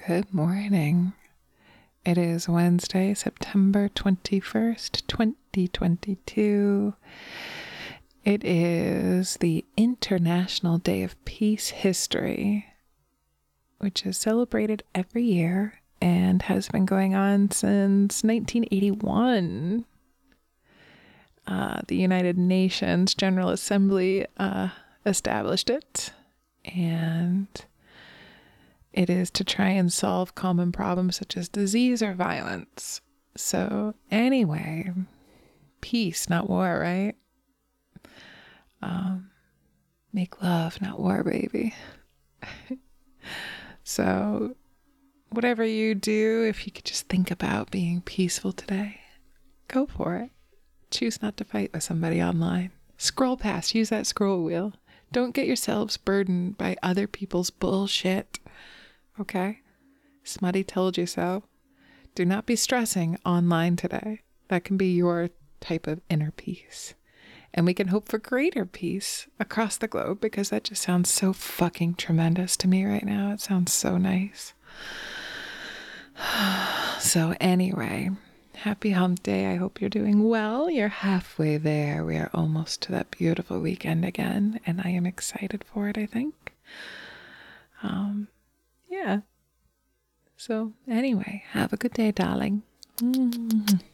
Good morning. It is Wednesday, September 21st, 2022. It is the International Day of Peace History, which is celebrated every year and has been going on since 1981. The United Nations General Assembly established it, and it is to try and solve common problems such as disease or violence. So anyway, peace, not war, right? Make love, not war, baby. So whatever you do, if you could just think about being peaceful today, go for it. Choose not to fight with somebody online. Scroll past, use that scroll wheel. Don't get yourselves burdened by other people's bullshit. Okay? Smutty told you so. Do not be stressing online today. That can be your type of inner peace. And we can hope for greater peace across the globe, because that just sounds so fucking tremendous to me right now. It sounds so nice. So anyway, happy hump day. I hope you're doing well. You're halfway there. We are almost to that beautiful weekend again, and I am excited for it, I think. Yeah. So anyway, have a good day, darling.